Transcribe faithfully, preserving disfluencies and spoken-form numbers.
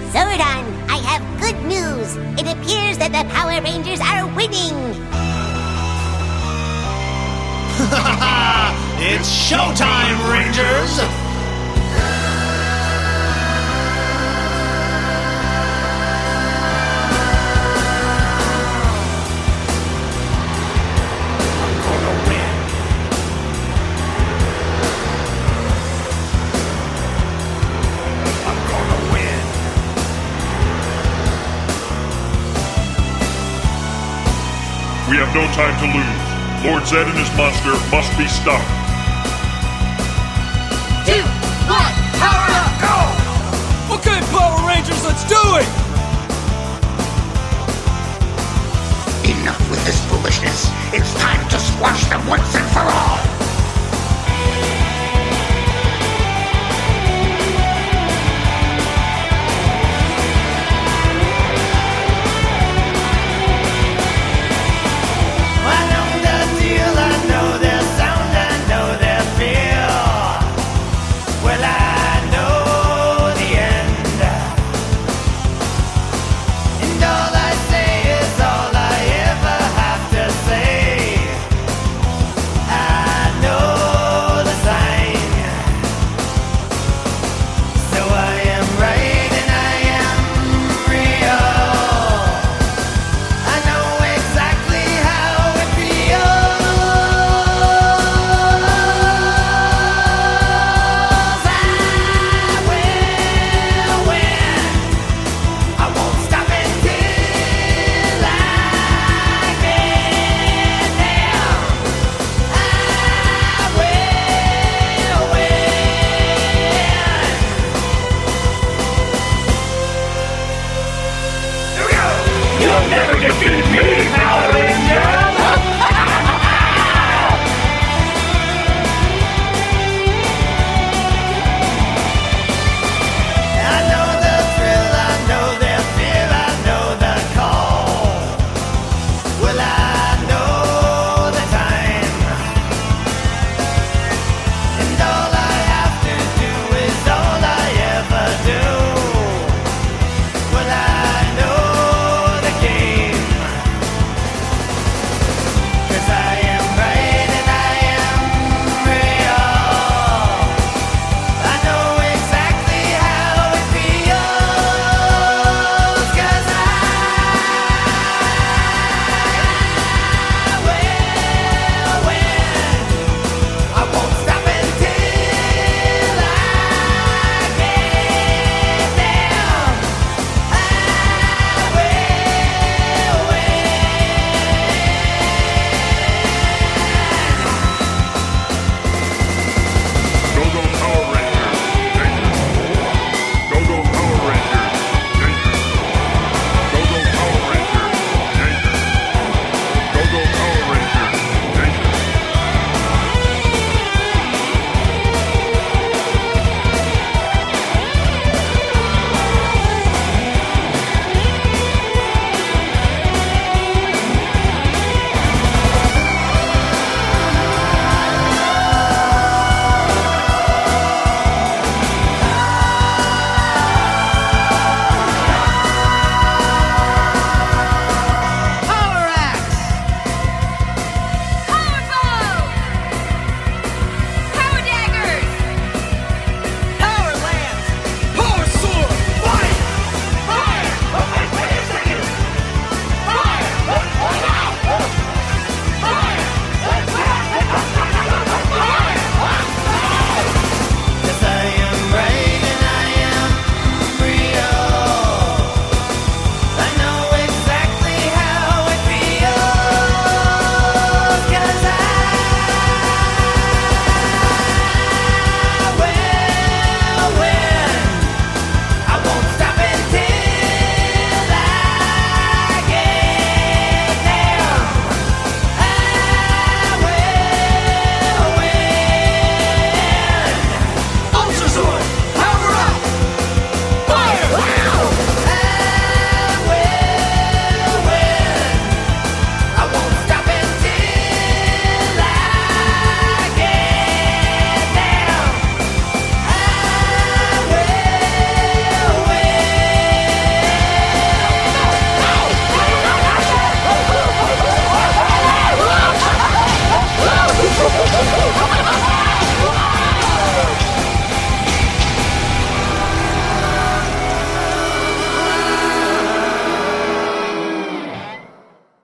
Zordon, I have good news. It appears that the Power Rangers are winning. It's showtime, Rangers! We have no time to lose. Lord Zed and his monster must be stopped. Two, one, power up, go! Okay, Power Rangers, let's do it! Enough with this foolishness. It's time to squash them once and for all.